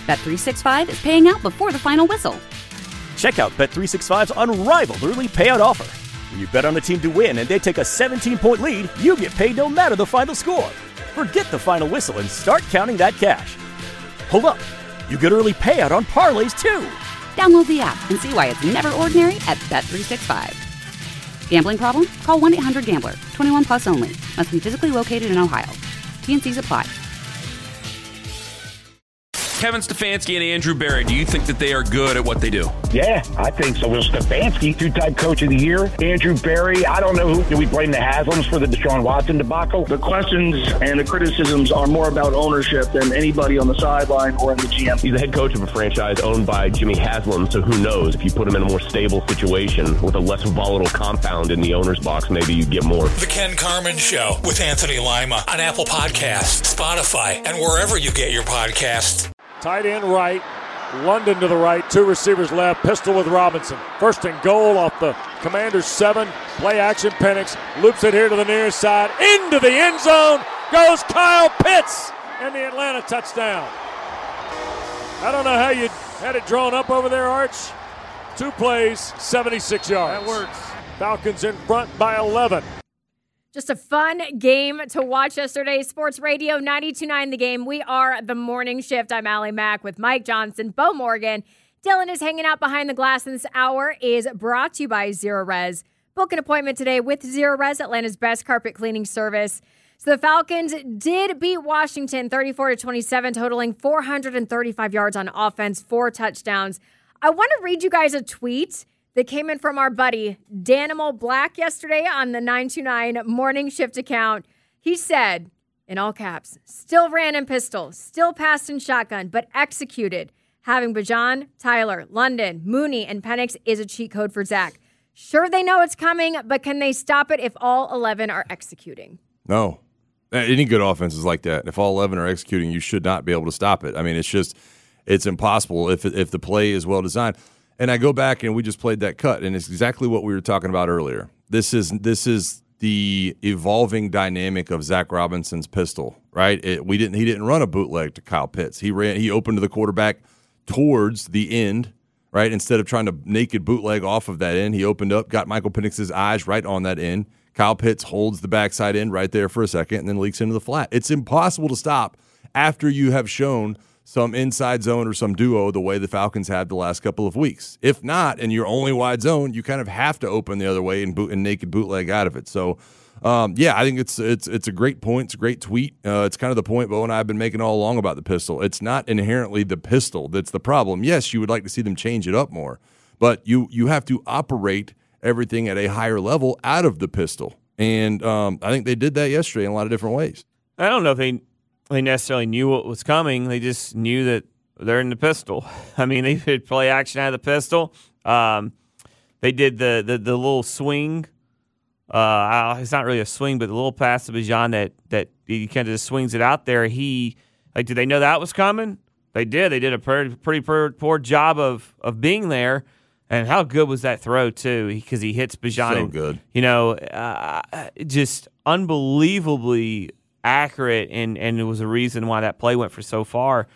Bet365 is paying out before the final whistle. Check out Bet365's unrivaled early payout offer. When you bet on a team to win and they take a 17-point lead, you get paid no matter the final score. Forget the final whistle and start counting that cash. Hold up. You get early payout on parlays, too. Download the app and see why it's never ordinary at Bet365. Gambling problem? Call 1-800-GAMBLER. 21 plus only. Must be physically located in Ohio. T&Cs apply. Kevin Stefanski and Andrew Berry, do you think that they are good at what they do? Yeah, I think so. Well, Stefanski, two-time coach of the year. Andrew Berry, I don't know who. Do we blame the Haslams for the Deshaun Watson debacle? The questions and the criticisms are more about ownership than anybody on the sideline or in the GM. He's the head coach of a franchise owned by Jimmy Haslam, so who knows? If you put him in a more stable situation with a less volatile compound in the owner's box, maybe you get more. The Ken Carman Show with Anthony Lima on Apple Podcasts, Spotify, and wherever you get your podcasts. Tight end right, London to the right, two receivers left, pistol with Robinson. First and goal off the Commanders 7, play action, Penix loops it here to the near side, into the end zone goes Kyle Pitts, and the Atlanta touchdown. I don't know how you had it drawn up over there, Arch. 2 plays, 76 yards. That works. Falcons in front by 11. Just a fun game to watch yesterday. Sports Radio 92.9 The Game. We are the morning shift. I'm Allie Mack with Mike Johnson, Bo Morgan. Dylan is hanging out behind the glass, and this hour is brought to you by Zero Res. Book an appointment today with Zero Res, Atlanta's best carpet cleaning service. So the Falcons did beat Washington 34-27, totaling 435 yards on offense, 4 touchdowns. I want to read you guys a tweet that came in from our buddy Danimal Black yesterday on the 929 Morning Shift account. He said, in all caps, still ran in pistol, still passed in shotgun, but executed. Having Bijan, Tyler, London, Mooney, and Penix is a cheat code for Zach. Sure, they know it's coming, but can they stop it if all 11 are executing? No. Any good offense is like that. If all 11 are executing, you should not be able to stop it. I mean, it's impossible if the play is well designed. And I go back and we just played that cut, and it's exactly what we were talking about earlier. This is the evolving dynamic of Zach Robinson's pistol, right? He didn't run a bootleg to Kyle Pitts. He opened to the quarterback towards the end, right? Instead of trying to naked bootleg off of that end, he opened up, got Michael Penix's eyes right on that end. Kyle Pitts holds the backside end right there for a second and then leaks into the flat. It's impossible to stop after you have shown some inside zone or some duo the way the Falcons had the last couple of weeks. If not, and you're only wide zone, you kind of have to open the other way and naked bootleg out of it. So, I think it's a great point. It's a great tweet. It's kind of the point Bo and I have been making all along about the pistol. It's not inherently the pistol that's the problem. Yes, you would like to see them change it up more, but you have to operate everything at a higher level out of the pistol. And I think they did that yesterday in a lot of different ways. I don't know if they necessarily knew what was coming. They just knew that they're in the pistol. I mean, they could play action out of the pistol. They did the little swing. It's not really a swing, but the little pass to Bijan that he kind of just swings it out there. Did they know that was coming? They did. They did a pretty poor job of being there. And how good was that throw, too? Because he hits Bijan. So good. Just unbelievably accurate, and it was a reason why that play went for so far.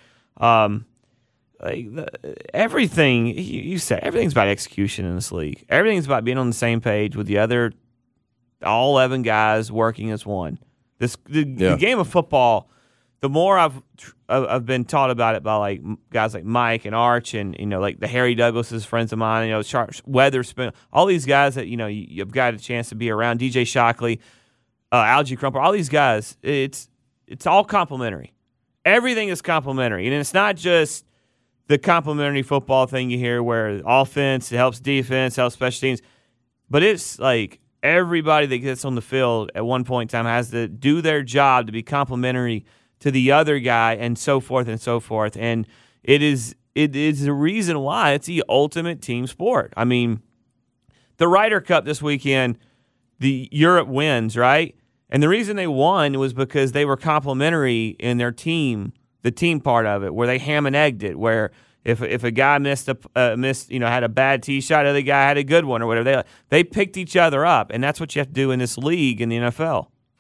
Everything you said, everything's about execution in this league. Everything's about being on the same page with the other all 11 guys working as one. The game of football. The more I've been taught about it by guys like Mike and Arch and the Harry Douglas's friends of mine, Weatherspoon, all these guys that you've got a chance to be around. DJ Shockley. Algie Crumpler, all these guys, it's all complimentary. Everything is complimentary. And it's not just the complimentary football thing you hear where offense helps defense, helps special teams, but it's like everybody that gets on the field at one point in time has to do their job to be complimentary to the other guy and so forth and so forth. And it is the reason why it's the ultimate team sport. I mean, the Ryder Cup this weekend, the Europe wins, right? And the reason they won was because they were complimentary in their team, the team part of it, where they ham and egged it. Where if a guy had a bad tee shot, the other guy had a good one or whatever. They picked each other up, and that's what you have to do in this league in the NFL.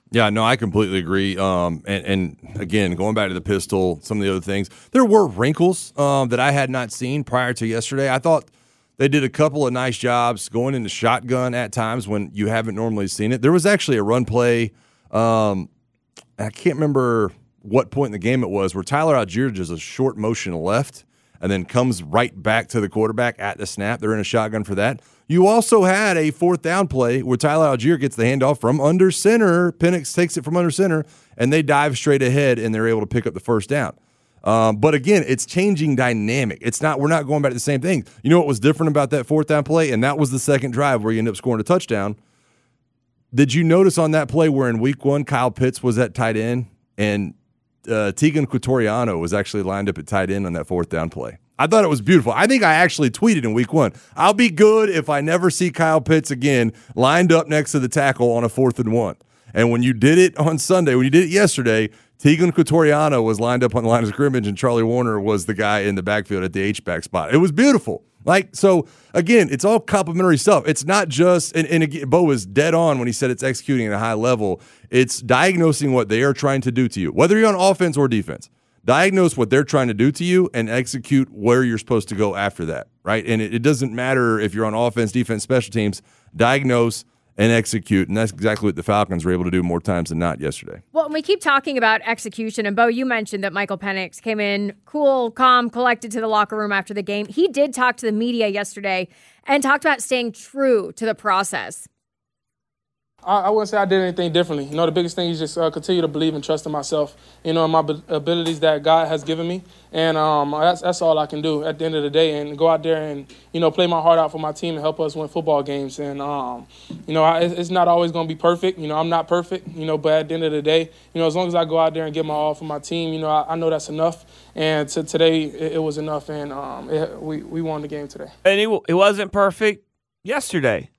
Yeah, no, I completely agree. And again, going back to the pistol, some of the other things, there were wrinkles that I had not seen prior to yesterday. I thought they did a couple of nice jobs going into shotgun at times when you haven't normally seen it. There was actually a run play. I can't remember what point in the game it was where Tyler Algier does a short motion left and then comes right back to the quarterback at the snap. They're in a shotgun for that. You also had a fourth down play where Tyler Algier gets the handoff from under center. Penix takes it from under center, and they dive straight ahead, and they're able to pick up the first down. But again, it's changing dynamic. We're not going back to the same thing. You know what was different about that fourth down play? And that was the second drive where you end up scoring a touchdown. Did you notice on that play where in week 1, Kyle Pitts was at tight end, and Tegan Quitoriano was actually lined up at tight end on that fourth down play? I thought it was beautiful. I think I actually tweeted in week 1, I'll be good if I never see Kyle Pitts again lined up next to the tackle on a 4th and 1. And when you did it on Sunday, when you did it yesterday, Tegan Quitoriano was lined up on the line of scrimmage, and Charlie Warner was the guy in the backfield at the H-back spot. It was beautiful. So, again, it's all complimentary stuff. It's not just, and again, Bo was dead on when he said it's executing at a high level. It's diagnosing what they are trying to do to you, whether you're on offense or defense. Diagnose what they're trying to do to you and execute where you're supposed to go after that, right? And it doesn't matter if you're on offense, defense, special teams. Diagnose and execute, and that's exactly what the Falcons were able to do more times than not yesterday. Well, and we keep talking about execution, and Bo, you mentioned that Michael Penix came in cool, calm, collected to the locker room after the game. He did talk to the media yesterday and talked about staying true to the process. I wouldn't say I did anything differently. The biggest thing is just continue to believe and trust in myself, and my abilities that God has given me. And that's all I can do at the end of the day, and go out there and, play my heart out for my team and help us win football games. And, it's not always going to be perfect. I'm not perfect, but at the end of the day, as long as I go out there and give my all for my team, I know that's enough. And today it was enough, and we won the game today. And it wasn't perfect yesterday.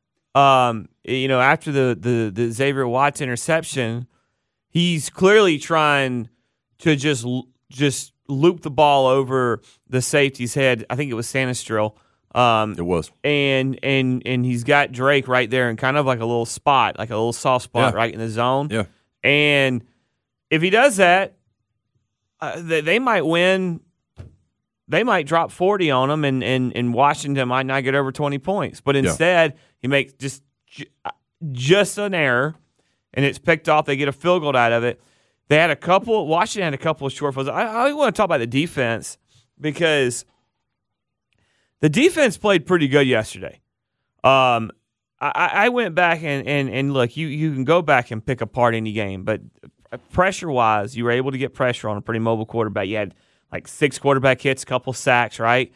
After the Xavier Watts interception, he's clearly trying to just loop the ball over the safety's head. I think it was Sanistril. It was. And he's got Drake right there in kind of like a little spot, like a little soft spot right in the zone. Yeah. And if he does that, they might win. They might drop 40 on them, and Washington might not get over 20 points. But instead, he makes just an error, and it's picked off. They get a field goal out of it. Washington had a couple of short fields. I want to talk about the defense because the defense played pretty good yesterday. I went back and look, you can go back and pick apart any game, but pressure-wise, you were able to get pressure on a pretty mobile quarterback. You had like 6 quarterback hits, a couple sacks, right?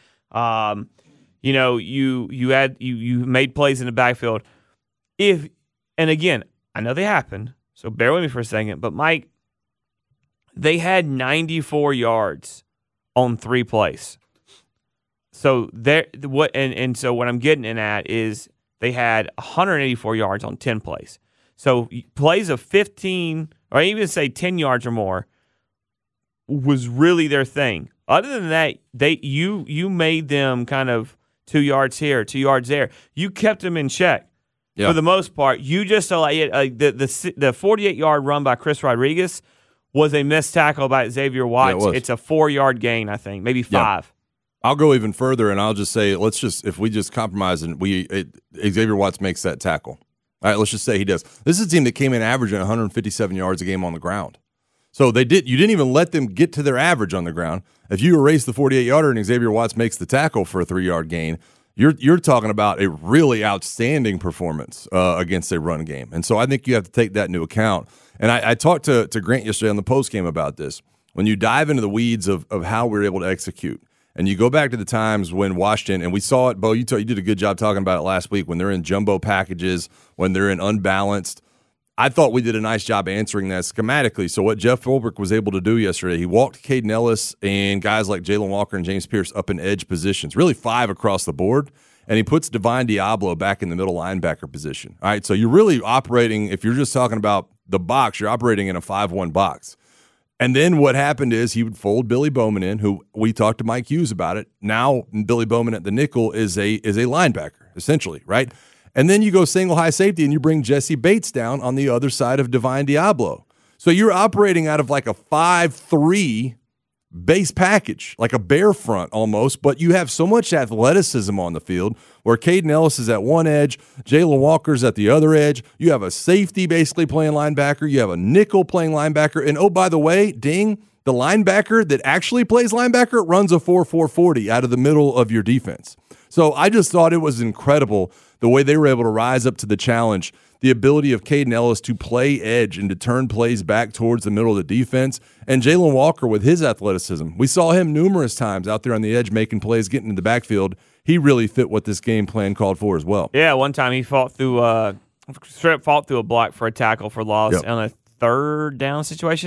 You made plays in the backfield. And again, I know they happened, so bear with me for a second. But Mike, they had 94 yards on 3 plays. So so what I'm getting at is they had 184 yards on 10 plays. So plays of 15 or even say 10 yards or more was really their thing. Other than that, you made them kind of 2 yards here, 2 yards there. You kept them in check for the most part. You just the 48-yard run by Chris Rodriguez was a missed tackle by Xavier Watts. It's a 4-yard gain, I think, maybe 5. Yeah. I'll go even further, and I'll just say, if we just compromise and Xavier Watts makes that tackle. All right, let's just say he does. This is a team that came in averaging 157 yards a game on the ground. So you didn't even let them get to their average on the ground. If you erase the 48-yarder and Xavier Watts makes the tackle for a 3-yard gain, you're talking about a really outstanding performance against a run game. And so I think you have to take that into account. And I talked to Grant yesterday on the postgame about this. When you dive into the weeds of how we were able to execute, and you go back to the times when Washington, and we saw it, Bo, you did a good job talking about it last week, when they're in jumbo packages, when they're in unbalanced. I thought we did a nice job answering that schematically. So what Jeff Ulbrich was able to do yesterday, he walked Caden Ellis and guys like Jalen Walker and James Pierce up in edge positions, really 5 across the board, and he puts Divine Diablo back in the middle linebacker position. All right, so you're really operating, if you're just talking about the box, you're operating in a 5-1 box. And then what happened is he would fold Billy Bowman in, who we talked to Mike Hughes about it. Now Billy Bowman at the nickel is a linebacker, essentially, right? And then you go single high safety and you bring Jesse Bates down on the other side of Divine Diablo. So you're operating out of like a 5-3 base package, like a bear front almost, but you have so much athleticism on the field where Caden Ellis is at one edge, Jalen Walker's at the other edge. You have a safety basically playing linebacker. You have a nickel playing linebacker. And oh, by the way, ding, the linebacker that actually plays linebacker runs a 4.40 out of the middle of your defense. So I just thought it was incredible the way they were able to rise up to the challenge, the ability of Caden Ellis to play edge and to turn plays back towards the middle of the defense, and Jalen Walker with his athleticism. We saw him numerous times out there on the edge making plays, getting in the backfield. He really fit what this game plan called for as well. Yeah, one time he fought through a block for a tackle for loss on a third down situation.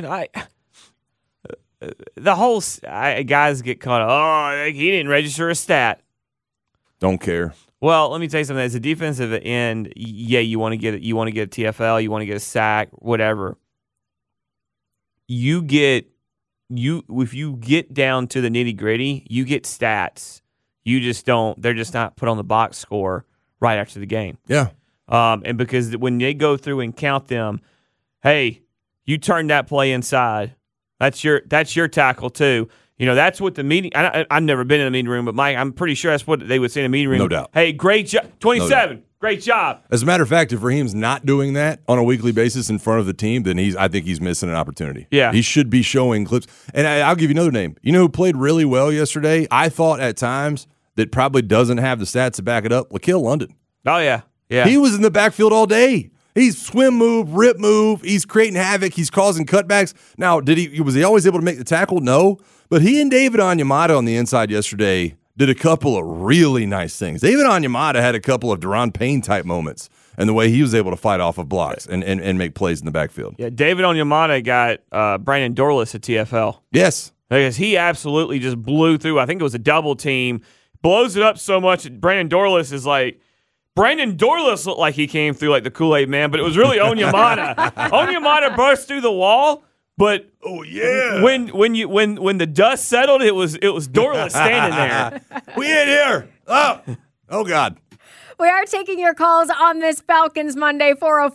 Guys get caught up. Oh, he didn't register a stat. Don't care. Well, let me tell you something. As a defensive end, yeah, you want to get a TFL, you want to get a sack, whatever. If you get down to the nitty gritty, you get stats. You just don't. They're just not put on the box score right after the game. Yeah. And because when they go through and count them, hey, you turned that play inside. That's your tackle too. You know, that's what the meeting – I've never been in a meeting room, but Mike, I'm pretty sure that's what they would say in a meeting room. No doubt. Hey, great job. 27, great job. As a matter of fact, if Raheem's not doing that on a weekly basis in front of the team, then I think he's missing an opportunity. Yeah. He should be showing clips. And I'll give you another name. You know who played really well yesterday? I thought at times that probably doesn't have the stats to back it up. Laquille London. Oh, yeah. Yeah. He was in the backfield all day. He's swim move, rip move. He's creating havoc. He's causing cutbacks. Now, was he always able to make the tackle? No. But he and David Onyemata on the inside yesterday did a couple of really nice things. David Onyemata had a couple of Deron Payne-type moments and the way he was able to fight off of blocks and make plays in the backfield. Yeah, David Onyemata got Brandon Dorlus at TFL. Yes. Because he absolutely just blew through. I think it was a double team. Blows it up so much that Brandon Dorlus is like, Brandon Dorlus looked like he came through like the Kool-Aid Man, but it was really Onyemata. Onyemata burst through the wall. But when the dust settled, it was Dorlus standing there. We in here. Oh God. We are taking your calls on this Falcons Monday,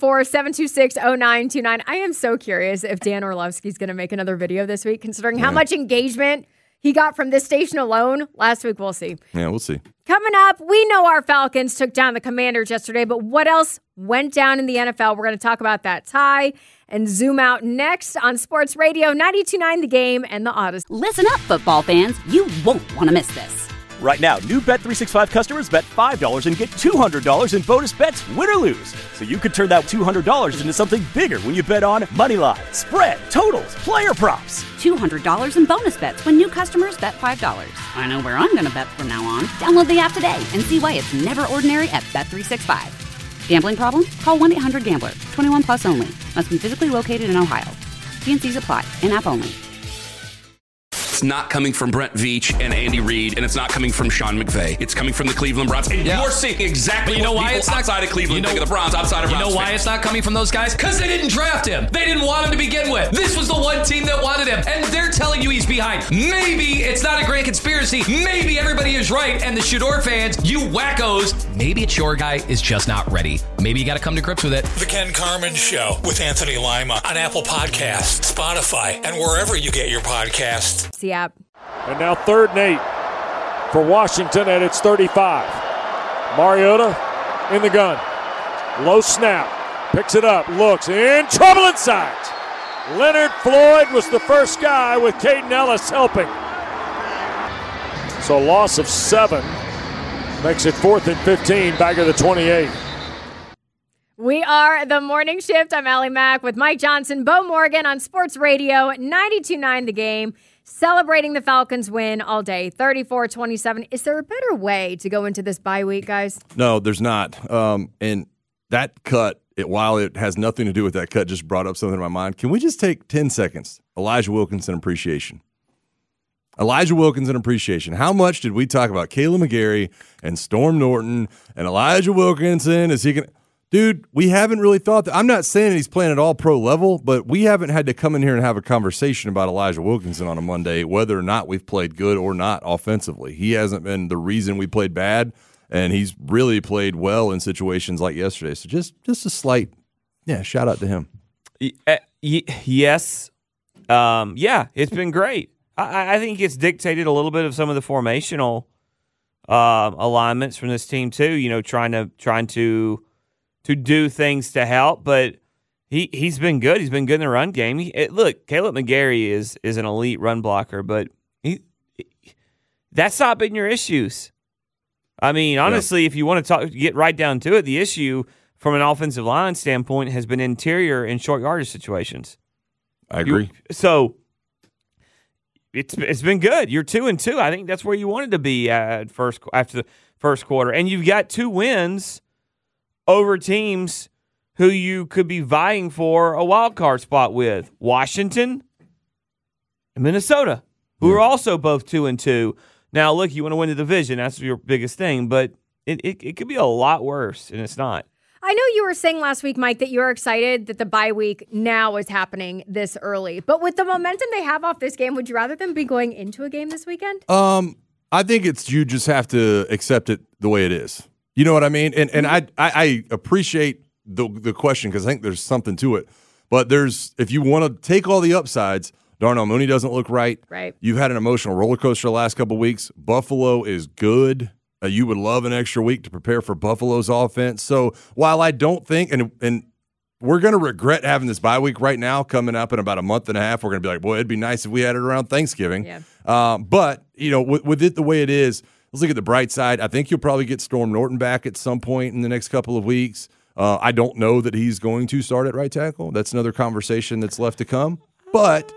404-726-0929. I am so curious if Dan Orlovsky's going to make another video this week, considering how much engagement he got from this station alone last week. We'll see. Yeah, we'll see. Coming up, we know our Falcons took down the Commanders yesterday, but what else went down in the NFL? We're going to talk about that tie and zoom out next on Sports Radio 92.9 The Game and the Odyssey. Listen up, football fans. You won't want to miss this. Right now, new Bet365 customers bet $5 and get $200 in bonus bets, win or lose. So you could turn that $200 into something bigger when you bet on money line, spread, totals, player props. $200 in bonus bets when new customers bet $5. I know where I'm going to bet from now on. Download the app today and see why it's never ordinary at Bet365. Gambling problem? Call 1-800-GAMBLER. 21 plus only. Must be physically located in Ohio. T&Cs apply. In-app only. It's not coming from Brent Veach and Andy Reid, and it's not coming from Sean McVay. It's coming from the Cleveland Browns. And you're seeing exactly what people outside of Cleveland think of the Browns, outside of Browns. You know why it's not coming from those guys? Because they didn't draft him. They didn't want him to begin with. This was the one team that wanted him, and they're telling you he's behind. Maybe it's not a grand conspiracy. Maybe everybody is right, and the Shador fans, you wackos, maybe it's your guy is just not ready. Maybe you got to come to grips with it. The Ken Carman Show with Anthony Lima on Apple Podcasts, Spotify, and wherever you get your podcasts. The app. And now 3rd and 8 for Washington at its 35. Mariota in the gun. Low snap. Picks it up. Looks in. Trouble inside. Leonard Floyd was the first guy with Caden Ellis helping. So loss of 7 makes it 4th and 15 back at the 28. We are the Morning Shift. I'm Allie Mack with Mike Johnson, Bo Morgan on Sports Radio 92.9 The Game. Celebrating the Falcons win all day, 34-27. Is there a better way to go into this bye week, guys? No, there's not. And that cut, while it has nothing to do with that cut, just brought up something in my mind. Can we just take 10 seconds? Elijah Wilkinson appreciation. Elijah Wilkinson appreciation. How much did we talk about Kaleb McGary and Storm Norton and Elijah Wilkinson? Is he going to... Dude, we haven't really thought that. I'm not saying he's playing at all pro level, but we haven't had to come in here and have a conversation about Elijah Wilkinson on a Monday, whether or not we've played good or not offensively. He hasn't been the reason we played bad, and he's really played well in situations like yesterday. So just a slight, shout out to him. Yes. It's been great. I think it's dictated a little bit of some of the formational alignments from this team too. Trying to do things to help, but he's been good. He's been good in the run game. Look, Caleb McGarry is an elite run blocker, but that's not been your issues. I mean, honestly, if you want to get right down to it, the issue from an offensive line standpoint has been interior and short yardage situations. I agree. So it's been good. You're 2-2. I think that's where you wanted to be after the first quarter, and you've got 2 wins over teams who you could be vying for a wild card spot with: Washington and Minnesota, who are also both 2-2. Now, look, you want to win the division. That's your biggest thing, but it could be a lot worse, and it's not. I know you were saying last week, Mike, that you're excited that the bye week now is happening this early. But with the momentum they have off this game, would you rather them be going into a game this weekend? I think you just have to accept it the way it is. You know what I mean? And I appreciate the question because I think there's something to it. But if you want to take all the upsides, Darnell Mooney doesn't look right. Right. You've had an emotional roller coaster the last couple of weeks. Buffalo is good. You would love an extra week to prepare for Buffalo's offense. So while I don't think, and we're going to regret having this bye week right now coming up in about a month and a half, we're going to be like, boy, it'd be nice if we had it around Thanksgiving. Yeah. But, with it the way it is, let's look at the bright side. I think you'll probably get Storm Norton back at some point in the next couple of weeks. I don't know that he's going to start at right tackle. That's another conversation that's left to come. But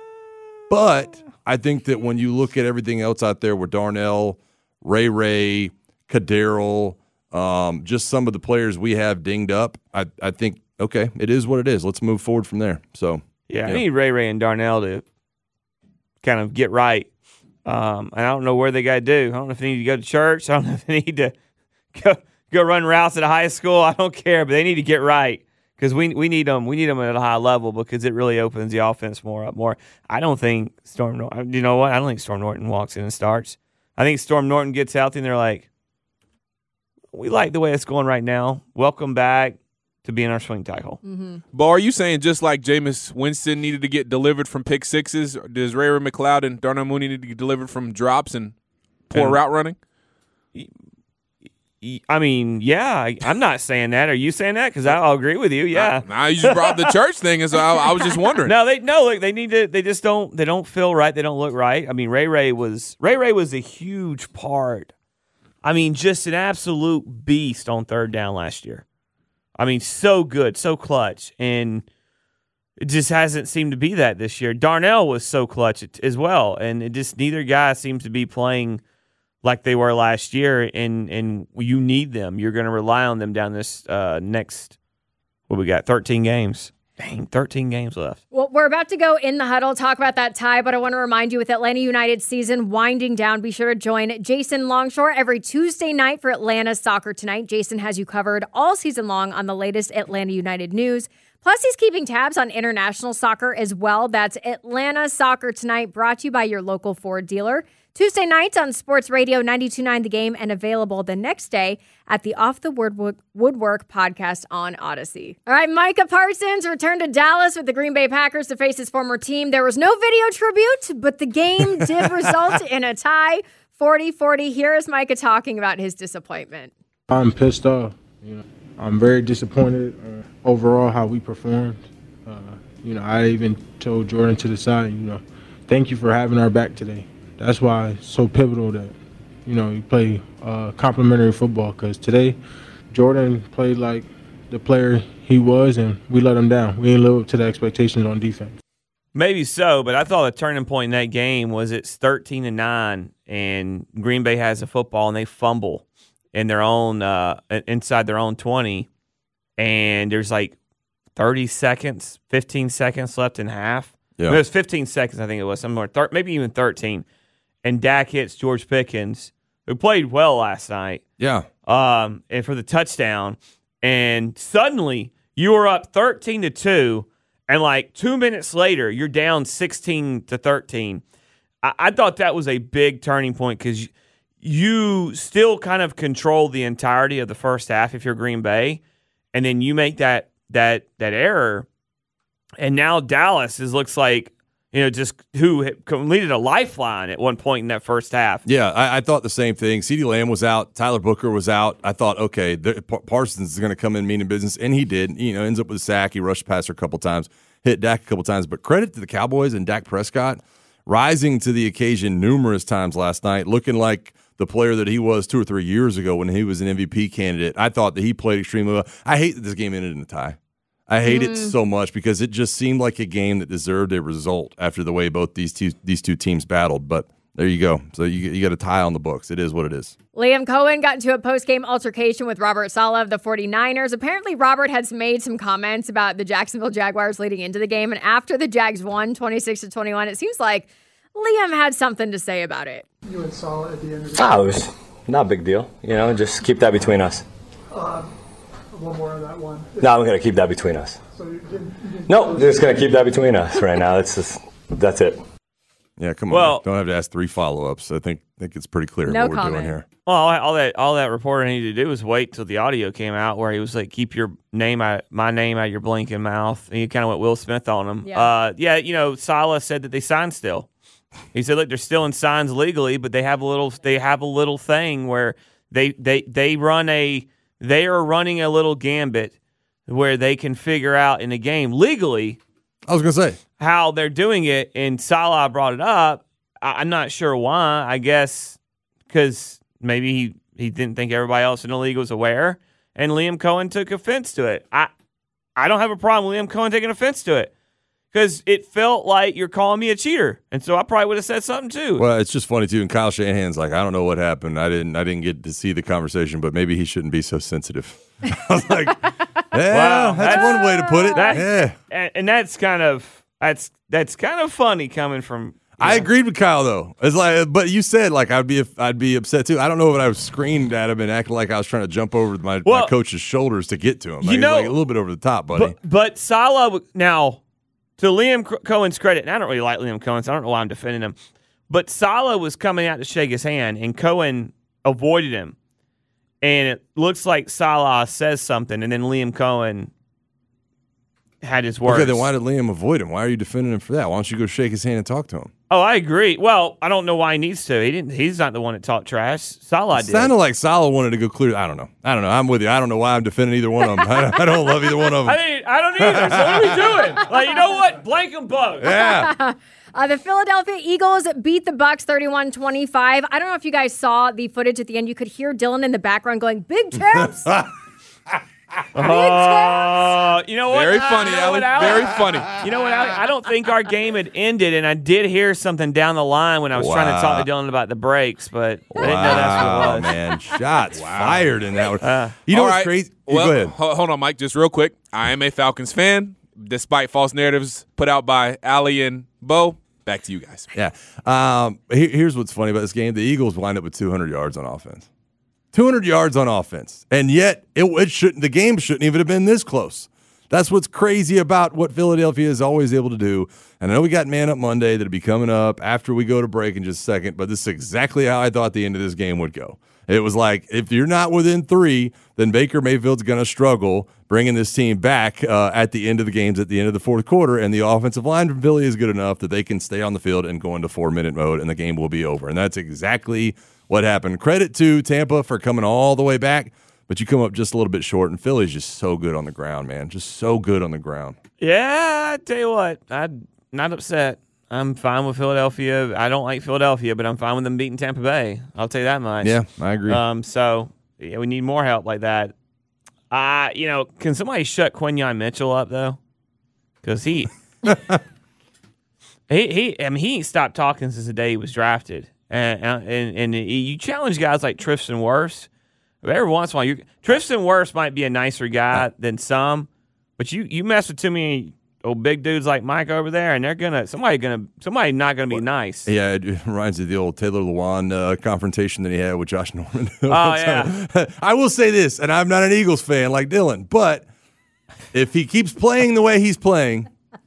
I think that when you look at everything else out there with Darnell, Ray, Kaderl, just some of the players we have dinged up, I think, okay, it is what it is. Let's move forward from there. So I need Ray and Darnell to kind of get right. And I don't know where they got to do. I don't know if they need to go to church. I don't know if they need to go run routes at a high school. I don't care, but they need to get right because we need them. We need them at a high level because it really opens the offense more. I don't think Storm Norton. You know what? I don't think Storm Norton walks in and starts. I think Storm Norton gets healthy and they're like, we like the way it's going right now. Welcome back to being our swing tackle. Mm-hmm. But are you saying just like Jameis Winston needed to get delivered from pick sixes, does Ray McLeod and Darnell Mooney need to get delivered from drops and poor route running? I mean, yeah, I'm not saying that. Are you saying that? Because I'll agree with you. Yeah. Now you just brought up the church thing, and so I was just wondering. Look, they need to. They just don't. They don't feel right. They don't look right. I mean, Ray was a huge part. I mean, just an absolute beast on third down last year. I mean, so good, so clutch, and it just hasn't seemed to be that this year. Darnell was so clutch as well, and it just neither guy seems to be playing like they were last year, and you need them. You're going to rely on them down this next, 13 games. Dang, 13 games left. Well, we're about to go in the huddle, talk about that tie, but I want to remind you with Atlanta United season winding down, be sure to join Jason Longshore every Tuesday night for Atlanta Soccer Tonight. Jason has you covered all season long on the latest Atlanta United news. Plus, he's keeping tabs on international soccer as well. That's Atlanta Soccer Tonight, brought to you by your local Ford dealer. Tuesday nights on Sports Radio 92.9 The Game, and available the next day at the Off the Woodwork podcast on Odyssey. All right, Micah Parsons returned to Dallas with the Green Bay Packers to face his former team. There was no video tribute, but the game did result in a tie, 40-40. Here is Micah talking about his disappointment. I'm pissed off. I'm very disappointed overall how we performed. I even told Jordan to the side, thank you for having our back today. That's why it's so pivotal that, you play complementary football, because today Jordan played like the player he was, and we let him down. We didn't live up to the expectations on defense. Maybe so, but I thought the turning point in that game was it's 13-9, and Green Bay has the football, and they fumble in their own inside their own 20, and there's like 30 seconds, 15 seconds left in half. Yeah. It was 15 seconds, I think it was, somewhere, maybe even 13. And Dak hits George Pickens, who played well last night. Yeah. And for the touchdown. And suddenly you were up 13-2, and like 2 minutes later you're down 16-13. I thought that was a big turning point because you still kind of control the entirety of the first half if you're Green Bay, and then you make that error, and now Dallas looks like, just who needed a lifeline at one point in that first half. Yeah, I thought the same thing. CeeDee Lamb was out. Tyler Booker was out. I thought, okay, Parsons is going to come in meaning business, and he did. Ends up with a sack. He rushed past her a couple times, hit Dak a couple times. But credit to the Cowboys and Dak Prescott rising to the occasion numerous times last night, looking like the player that he was 2 or 3 years ago when he was an MVP candidate. I thought that he played extremely well. I hate that this game ended in a tie. I hate it so much because it just seemed like a game that deserved a result after the way both these two teams battled. But there you go. So you got a tie on the books. It is what it is. Liam Cohen got into a post-game altercation with Robert Saleh of the 49ers. Apparently, Robert has made some comments about the Jacksonville Jaguars leading into the game. And after the Jags won 26-21, it seems like Liam had something to say about it. You and Saleh at the end of the game. It was not a big deal. Just keep that between us. One more on that one. No, I'm going to keep that between us. So you didn't no, just going to keep that between us right now. That's it. Yeah, come on. Don't have to ask 3 follow-ups. I think it's pretty clear what we're doing here. Well, all that reporter needed to do was wait till the audio came out where he was like, keep my name out of your blinking mouth. And he kind of went Will Smith on him. Yeah. Saleh said that they signed still. He said, look, they're still in signs legally, but they have a little thing where they are running a little gambit where they can figure out in a game legally. I was going to say how they're doing it, and Saleh brought it up. I'm not sure why. I guess because maybe he didn't think everybody else in the league was aware, and Liam Cohen took offense to it. I don't have a problem with Liam Cohen taking offense to it because it felt like you're calling me a cheater, and so I probably would have said something too. Well, it's just funny too. And Kyle Shanahan's like, I don't know what happened. I didn't get to see the conversation, but maybe he shouldn't be so sensitive. I was like, yeah, that's one way to put it. And that's kind of funny coming from. I agreed with Kyle though. It's like, but you said like I'd be upset too. I don't know if I was screamed at him and acting like I was trying to jump over my coach's shoulders to get to him. Like, like a little bit over the top, buddy. But Saleh now. To Liam Cohen's credit, and I don't really like Liam Cohen, so I don't know why I'm defending him, but Saleh was coming out to shake his hand, and Cohen avoided him. And it looks like Saleh says something, and then Liam Cohen had his words. Okay, then why did Liam avoid him? Why are you defending him for that? Why don't you go shake his hand and talk to him? Oh, I agree. Well, I don't know why he needs to. He's not the one that talked trash. Saleh did. It sounded like Saleh wanted to go clear. I don't know. I'm with you. I don't know why I'm defending either one of them. I don't love either one of them. I don't either. So what are we doing? Like, you know what? Blank them both. Yeah. The Philadelphia Eagles beat the Bucs 31-25. I don't know if you guys saw the footage at the end. You could hear Dylan in the background going, "Big Champs." You know what? Very funny, Allie. Very funny. You know what, Allie? I don't think our game had ended, and I did hear something down the line when I was trying to talk to Dylan about the breaks, but I didn't know that's what it was. Man, shots fired in that one. You know what's crazy? Well, go ahead. Hold on, Mike. Just real quick. I am a Falcons fan, despite false narratives put out by Allie and Bo. Back to you guys. Yeah. Here's what's funny about this game. The Eagles wind up with 200 yards on offense. 200 yards on offense. And yet, the game shouldn't even have been this close. That's what's crazy about what Philadelphia is always able to do. And I know we got Man Up Monday that'll be coming up after we go to break in just a second, but this is exactly how I thought the end of this game would go. It was like, if you're not within 3, then Baker Mayfield's going to struggle bringing this team back at the end of the games, at the end of the fourth quarter, and the offensive line from Philly is good enough that they can stay on the field and go into 4-minute mode, and the game will be over. And that's exactly what happened. Credit to Tampa for coming all the way back, but you come up just a little bit short, and Philly's just so good on the ground, man. Just so good on the ground. Yeah, I tell you what, I'm not upset. I'm fine with Philadelphia. I don't like Philadelphia, but I'm fine with them beating Tampa Bay. I'll tell you that much. Yeah, I agree. So yeah, we need more help like that. Can somebody shut Quinyon Mitchell up though? Because he ain't stopped talking since the day he was drafted. And you challenge guys like Tristan Wirfs. Every once in a while, Tristan Wirfs might be a nicer guy than some, but you mess with too many old big dudes like Mike over there, and somebody not gonna be nice. Yeah, it reminds me of the old Taylor Lewan confrontation that he had with Josh Norman. Yeah. I will say this, and I'm not an Eagles fan like Dylan, but if he keeps playing the way he's playing,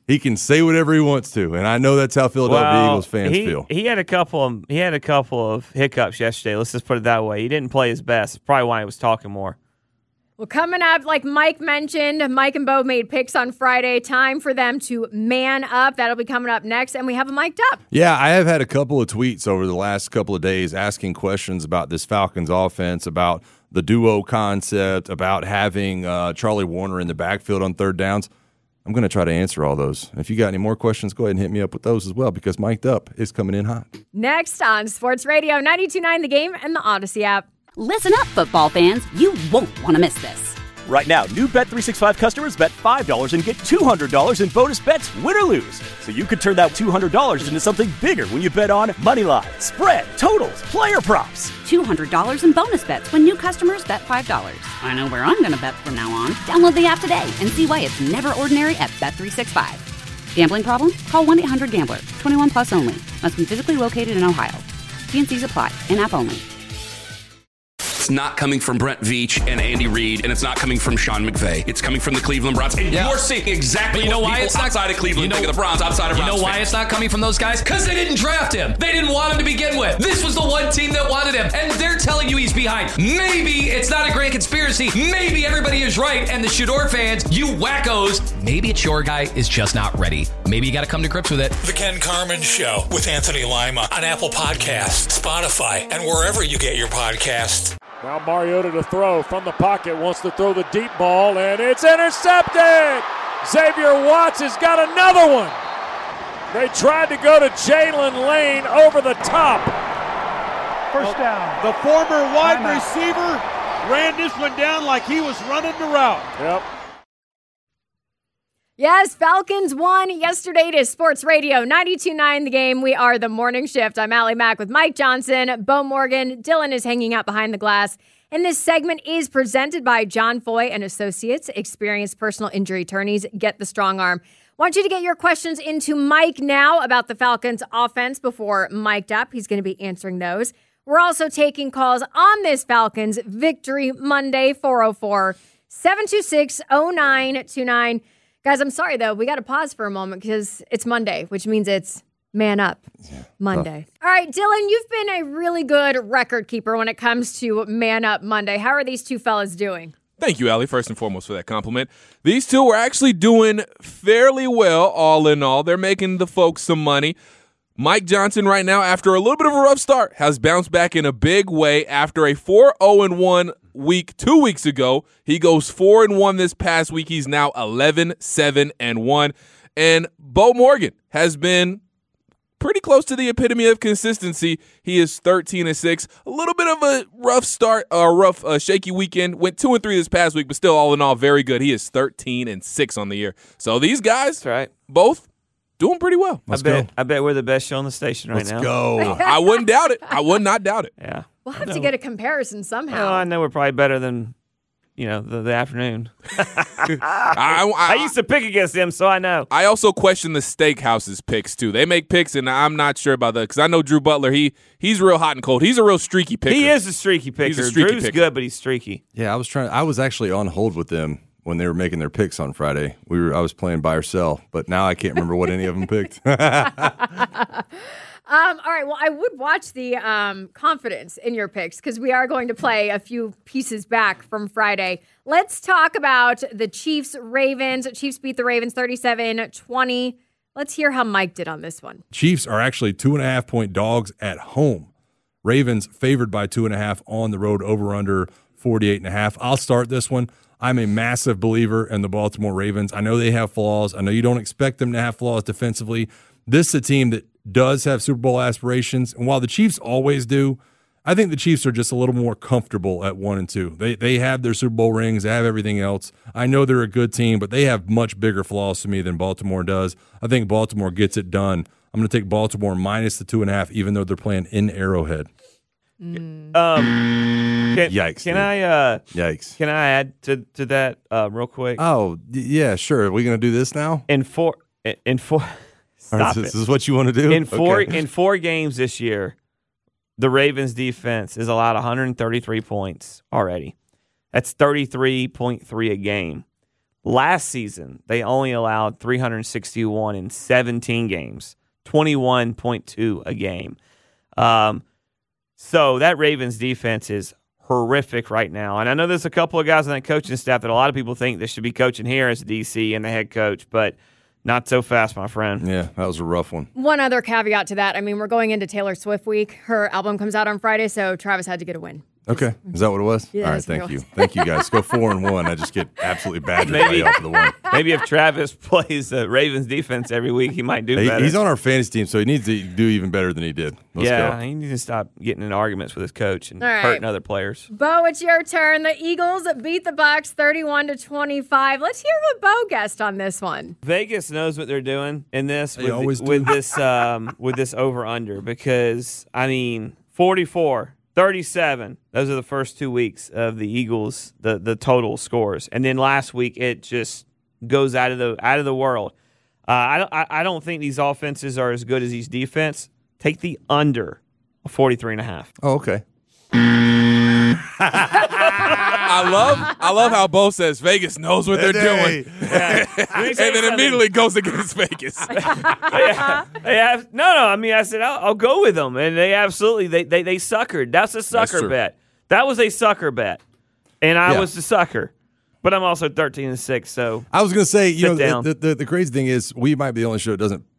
He can say whatever he wants to, and I know that's how Philadelphia Eagles fans feel. He had a couple of hiccups yesterday. Let's just put it that way. He didn't play his best. That's probably why he was talking more. Well, coming up, like Mike mentioned, Mike and Bo made picks on Friday. Time for them to man up. That'll be coming up next, and we have them mic'd up. Yeah, I have had a couple of tweets over the last couple of days asking questions about this Falcons offense, about the duo concept, about having Charlie Warner in the backfield on third downs. I'm going to try to answer all those. If you got any more questions, go ahead and hit me up with those as well, because Mic'd Up is coming in hot. Next on Sports Radio 92.9 The Game and the Odyssey app. Listen up, football fans. You won't want to miss this. Right now, new Bet365 customers bet $5 and get $200 in bonus bets, win or lose. So you could turn that $200 into something bigger when you bet on money line, spread, totals, player props. $200 in bonus bets when new customers bet $5. I know where I'm going to bet from now on. Download the app today and see why it's never ordinary at Bet365. Gambling problem? Call 1-800-GAMBLER. 21 plus only. Must be physically located in Ohio. T&Cs apply. In-app only. It's not coming from Brent Veach and Andy Reid, and it's not coming from Sean McVay. It's coming from the Cleveland Browns. And you're seeing exactly you know what why people it's not, outside of Cleveland think of the Browns, outside of Browns. You know why fans. it's not coming from those guys? Because they didn't draft him. They didn't want him to begin with. This was the one team that wanted him, and they're telling you he's behind. Maybe it's not a grand conspiracy. Maybe everybody is right, and the Shador fans, you wackos, maybe it's your guy is just not ready. Maybe you got to come to grips with it. The Ken Carman Show with Anthony Lima on Apple Podcasts, Spotify, and wherever you get your podcasts. Now Mariota to throw from the pocket, wants to throw the deep ball, and it's intercepted! Xavier Watts has got another one! They tried to go to Jalen Lane over the top. First down. The former wide receiver ran this one down like he was running the route. Yep. Yes, Falcons won yesterday to Sports Radio 92.9 The Game. We are the Morning Shift. I'm Allie Mack with Mike Johnson, Bo Morgan. Dylan is hanging out behind the glass. And this segment is presented by John Foy and Associates, experienced personal injury attorneys. Get the strong arm. Want you to get your questions into Mike now about the Falcons offense before Mic'd Up. He's going to be answering those. We're also taking calls on this Falcons Victory Monday, 404-726-0929. Guys, I'm sorry, though. We got to pause for a moment because it's Monday, which means it's Man Up Monday. All right, Dylan, you've been a really good record keeper when it comes to Man Up Monday. How are these two fellas doing? Thank you, Allie, first and foremost, for that compliment. These two are actually doing fairly well, all in all. They're making the folks some money. Mike Johnson right now, after a little bit of a rough start, has bounced back in a big way after a 4-0-1 week 2 weeks ago. He goes 4-1 this past week. He's now 11-7-1. And Bo Morgan has been pretty close to the epitome of consistency. He is 13-6. A little bit of a rough start, shaky weekend. Went 2-3 this past week, but still, all in all, very good. He is 13-6 on the year. So these guys, both doing pretty well. I bet we're the best show on the station right now. Let's go. I wouldn't doubt it. I would not doubt it. Yeah. We'll have to get a comparison somehow. Well, I know we're probably better than, the afternoon. I used to pick against them, so I know. I also question the Steakhouse's picks, too. They make picks, and I'm not sure about that because I know Drew Butler, he's real hot and cold. He's a real streaky picker. He is a streaky picker. Drew's good, but he's streaky. Yeah, I was actually on hold with them when they were making their picks on Friday. I was playing buy or sell, but now I can't remember what any of them picked. All right, well, I would watch the confidence in your picks because we are going to play a few pieces back from Friday. Let's talk about the Chiefs-Ravens. Chiefs beat the Ravens 37-20. Let's hear how Mike did on this one. Chiefs are actually 2.5-point dogs at home. Ravens favored by 2.5 on the road, over under 48.5. I'll start this one. I'm a massive believer in the Baltimore Ravens. I know they have flaws. I know you don't expect them to have flaws defensively. This is a team that does have Super Bowl aspirations, and while the Chiefs always do, I think the Chiefs are just a little more comfortable at 1-2. They have their Super Bowl rings, they have everything else. I know they're a good team, but they have much bigger flaws to me than Baltimore does. I think Baltimore gets it done. I'm going to take Baltimore minus the 2.5, even though they're playing in Arrowhead. Yikes! Yikes! Can I add to that real quick? Oh yeah, sure. Are we going to do this now? In four. Stop it. This is what you want to do? In four games this year, the Ravens defense has allowed 133 points already. That's 33.3 a game. Last season, they only allowed 361 in 17 games, 21.2 a game. So that Ravens defense is horrific right now. And I know there's a couple of guys on that coaching staff that a lot of people think they should be coaching here as DC and the head coach, but not so fast, my friend. Yeah, that was a rough one. One other caveat to that. I mean, we're going into Taylor Swift week. Her album comes out on Friday, so Travis had to get a win. Okay. Is that what it was? Yeah, all right, thank you. Thank you, guys. Go 4-1. I just get absolutely badgered by off of the one. Maybe if Travis plays the Ravens defense every week, he might do better. He's on our fantasy team, so he needs to do even better than he did. Let's go. He needs to stop getting in arguments with his coach and All right. hurting other players. Bo, it's your turn. The Eagles beat the Bucs 31-25. Let's hear what Bo guessed on this one. Vegas knows what they're doing in this They always do. with this over-under because, 44. 37. Those are the first 2 weeks of the Eagles, the total scores, and then last week it just goes out of the world. I don't think these offenses are as good as these defense. Take the under 43.5. Oh, okay. I love how Bo says Vegas knows what they're doing, and then immediately goes against Vegas. I said I'll go with them, and they absolutely they suckered. That's a sucker bet. That was a sucker bet, and I was the sucker. But I'm also 13-6, so I was going to say, down. the crazy thing is we might be the only show that doesn't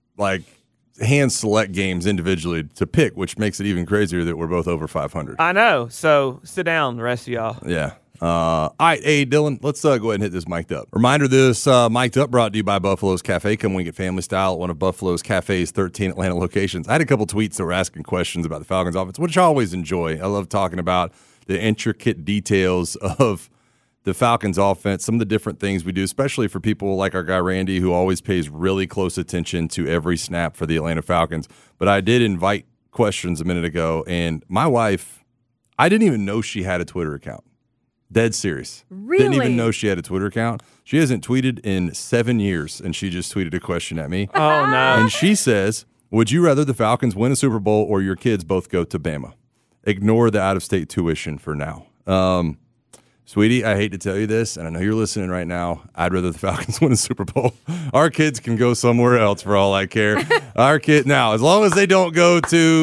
hand select games individually to pick, which makes it even crazier that we're both over 500. I know. So sit down, the rest of y'all. Yeah. All right, hey, Dylan, let's go ahead and hit this mic'd up. Reminder, this mic'd up brought to you by Buffalo's Cafe. Come wing it family style at one of Buffalo's Cafe's 13 Atlanta locations. I had a couple tweets that were asking questions about the Falcons offense, which I always enjoy. I love talking about the intricate details of the Falcons offense, some of the different things we do, especially for people like our guy Randy, who always pays really close attention to every snap for the Atlanta Falcons. But I did invite questions a minute ago, and my wife, I didn't even know she had a Twitter account. Dead serious. Really? Didn't even know she had a Twitter account. She hasn't tweeted in 7 years, and she just tweeted a question at me. Oh, no. And she says, would you rather the Falcons win a Super Bowl or your kids both go to Bama? Ignore the out-of-state tuition for now. Sweetie, I hate to tell you this, and I know you're listening right now. I'd rather the Falcons win a Super Bowl. Our kids can go somewhere else for all I care. Now, as long as they don't go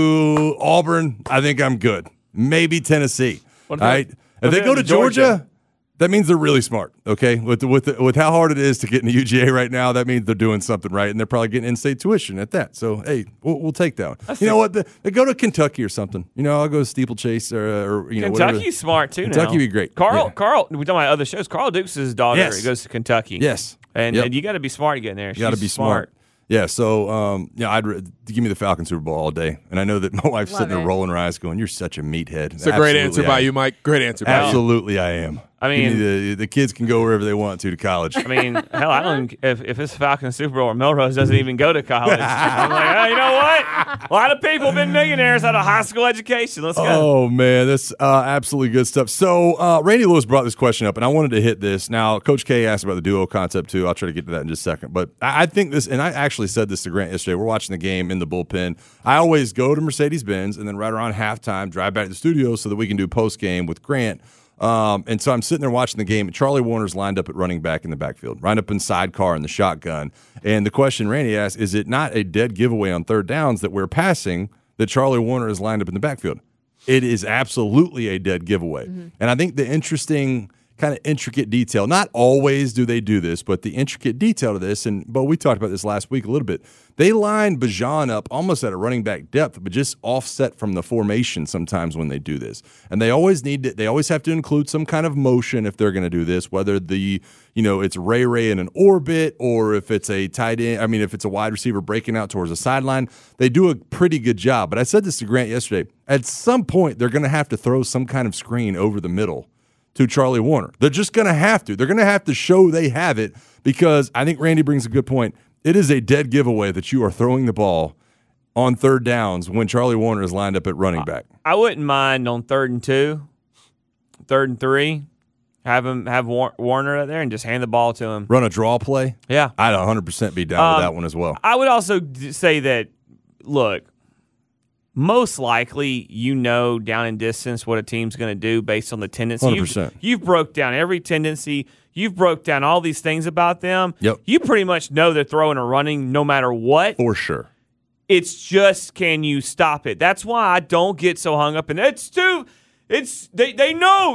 to Auburn, I think I'm good. Maybe Tennessee. All right? If they go to Georgia, that means they're really smart, okay? With how hard it is to get into UGA right now, that means they're doing something right, and they're probably getting in-state tuition at that. So, hey, we'll take that one. You know what? They go to Kentucky or something. I'll go to Steeplechase or Kentucky's whatever. smart, too, Kentucky now. would be great. Carl, we talking about other shows. Carl Dukes' daughter goes to Kentucky. Yes. And you got to be smart to get in there. You got to be smart. Yeah, so I'd give me the Falcons Super Bowl all day, and I know that my wife's sitting there rolling her eyes, going, "You're such a meathead." It's a great answer by you, Mike. Great answer by you. Absolutely, I am. I mean, the kids can go wherever they want to college. I mean, hell, I don't. If it's Falcons Super Bowl, Melrose doesn't even go to college. I'm like, oh, you know what? A lot of people have been millionaires out of high school education. Let's go. Oh man, that's absolutely good stuff. So Randy Lewis brought this question up, and I wanted to hit this. Now, Coach K asked about the duo concept too. I'll try to get to that in just a second. But I think this, and I actually said this to Grant yesterday. We're watching the game in the bullpen. I always go to Mercedes-Benz, and then right around halftime, drive back to the studio so that we can do post game with Grant. And so I'm sitting there watching the game, and Charlie Warner's lined up at running back in the backfield, lined up in sidecar in the shotgun. And the question Randy asked, is it not a dead giveaway on third downs that we're passing that Charlie Warner is lined up in the backfield? It is absolutely a dead giveaway. Mm-hmm. And I think the interesting kind of intricate detail, not always do they do this, but the intricate detail of this, and Bo, we talked about this last week a little bit, they line Bijan up almost at a running back depth, but just offset from the formation sometimes when they do this. And they always have to include some kind of motion if they're going to do this, whether it's Ray in an orbit or if it's a tight end, if it's a wide receiver breaking out towards the sideline. They do a pretty good job. But I said this to Grant yesterday, at some point they're going to have to throw some kind of screen over the middle to Charlie Warner. They're just going to have to. They're going to have to show they have it, because I think Randy brings a good point. It is a dead giveaway that you are throwing the ball on third downs when Charlie Warner is lined up at running back. I wouldn't mind on 3rd and 2, 3rd and 3, have Warner out there and just hand the ball to him. Run a draw play? Yeah. I'd 100% be down with that one as well. I would also say that, look, most likely down in distance what a team's going to do based on the tendency. 100%. You've broke down every tendency. You've broke down all these things about them. Yep. You pretty much know they're throwing or running no matter what. For sure. It's just, can you stop it? That's why I don't get so hung up in they know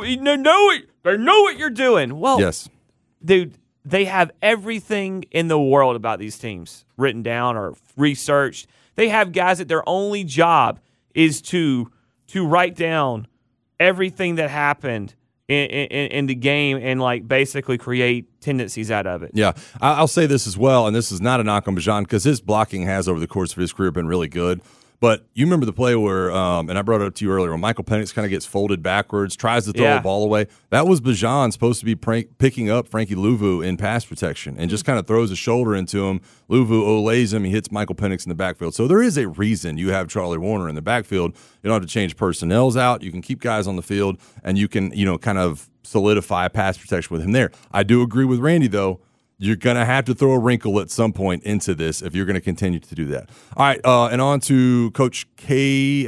what you're doing. Well, yes. Dude, they have everything in the world about these teams written down or researched. They have guys that their only job is to write down everything that happened in the game and like basically create tendencies out of it. Yeah, I'll say this as well, and this is not a knock on Bijan because his blocking has over the course of his career been really good. But you remember the play where, and I brought it up to you earlier, when Michael Penix kind of gets folded backwards, tries to throw the ball away. That was Bijan supposed to be picking up Frankie Louvu in pass protection and just kind of throws a shoulder into him. Louvu olays him. He hits Michael Penix in the backfield. So there is a reason you have Charlie Warner in the backfield. You don't have to change personnels out. You can keep guys on the field, and you can, kind of solidify pass protection with him there. I do agree with Randy, though. You're going to have to throw a wrinkle at some point into this if you're going to continue to do that. All right, and on to Coach K.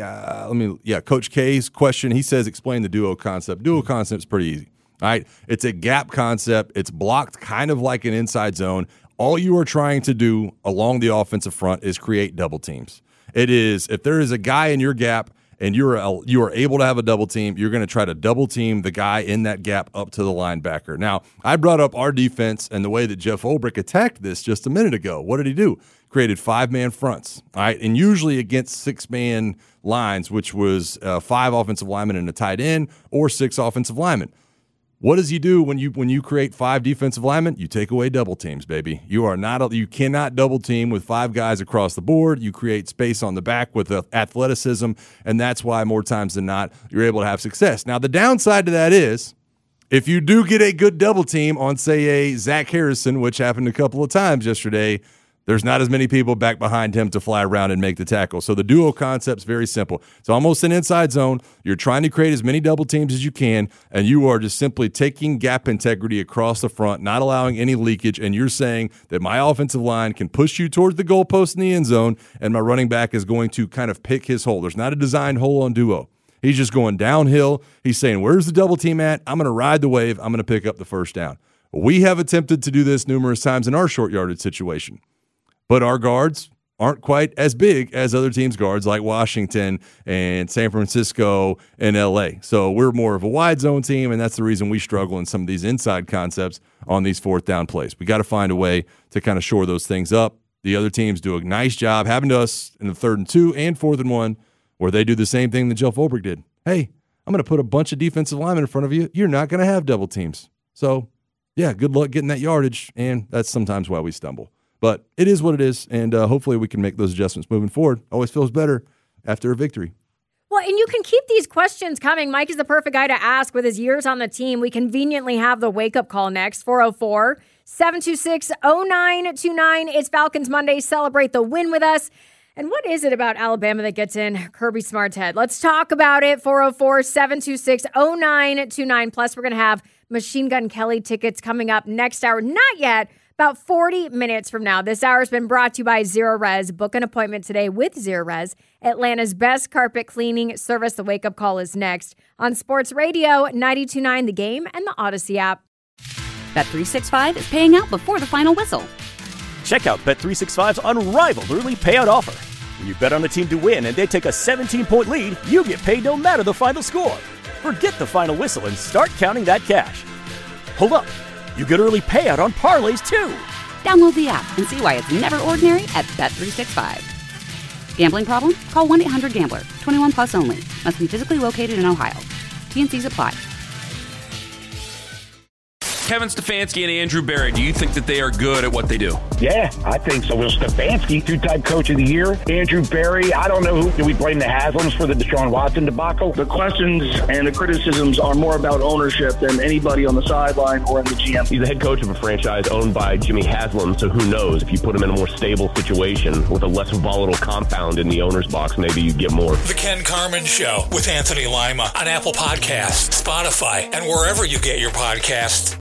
Coach K's question. He says, explain the duo concept. Duo concept is pretty easy. All right, it's a gap concept. It's blocked kind of like an inside zone. All you are trying to do along the offensive front is create double teams. It is, if there is a guy in your gap and you are able to have a double team, you're going to try to double team the guy in that gap up to the linebacker. Now, I brought up our defense and the way that Jeff Ulbrich attacked this just a minute ago. What did he do? Created 5-man fronts, all right, and usually against 6-man lines, which was 5 offensive linemen and a tight end or 6 offensive linemen. What does he do when you create 5 defensive linemen? You take away double teams, baby. You cannot double team with 5 guys across the board. You create space on the back with athleticism, and that's why more times than not you're able to have success. Now, the downside to that is if you do get a good double team on, say, a Zach Harrison, which happened a couple of times yesterday, there's not as many people back behind him to fly around and make the tackle. So the duo concept's very simple. It's almost an inside zone. You're trying to create as many double teams as you can, and you are just simply taking gap integrity across the front, not allowing any leakage, and you're saying that my offensive line can push you towards the goalpost in the end zone, and my running back is going to kind of pick his hole. There's not a designed hole on duo. He's just going downhill. He's saying, where's the double team at? I'm going to ride the wave. I'm going to pick up the first down. We have attempted to do this numerous times in our short yardage situation. But our guards aren't quite as big as other teams' guards like Washington and San Francisco and L.A. So we're more of a wide zone team, and that's the reason we struggle in some of these inside concepts on these fourth down plays. We got to find a way to kind of shore those things up. The other teams do a nice job having to us in the 3rd and 2 and 4th and 1 where they do the same thing that Jeff Ulbrich did. Hey, I'm going to put a bunch of defensive linemen in front of you. You're not going to have double teams. So, yeah, good luck getting that yardage, and that's sometimes why we stumble. But it is what it is, and hopefully we can make those adjustments moving forward. Always feels better after a victory. Well, and you can keep these questions coming. Mike is the perfect guy to ask with his years on the team. We conveniently have the wake-up call next, 404-726-0929. It's Falcons Monday. Celebrate the win with us. And what is it about Alabama that gets in Kirby Smart's head? Let's talk about it, 404-726-0929. Plus, we're going to have Machine Gun Kelly tickets coming up next hour. Not yet. About 40 minutes from now. This hour has been brought to you by Zero Res. Book an appointment today with Zero Res, Atlanta's best carpet cleaning service. The wake-up call is next on Sports Radio 92.9 The Game and the Odyssey app. Bet365 is paying out before the final whistle. Check out Bet365's unrivaled early payout offer. When you bet on a team to win and they take a 17-point lead, you get paid no matter the final score. Forget the final whistle and start counting that cash. Hold up. You get early payout on parlays, too. Download the app and see why it's never ordinary at Bet365. Gambling problem? Call 1-800-GAMBLER. 21 plus only. Must be physically located in Ohio. T&Cs apply. Kevin Stefanski and Andrew Berry, do you think that they are good at what they do? Yeah, I think so. Will Stefanski, 2-time coach of the year. Andrew Berry, I don't know who. Do we blame the Haslams for the Deshaun Watson debacle? The questions and the criticisms are more about ownership than anybody on the sideline or in the GM. He's the head coach of a franchise owned by Jimmy Haslam, so who knows? If you put him in a more stable situation with a less volatile compound in the owner's box, maybe you get more. The Ken Carman Show with Anthony Lima on Apple Podcasts, Spotify, and wherever you get your podcasts.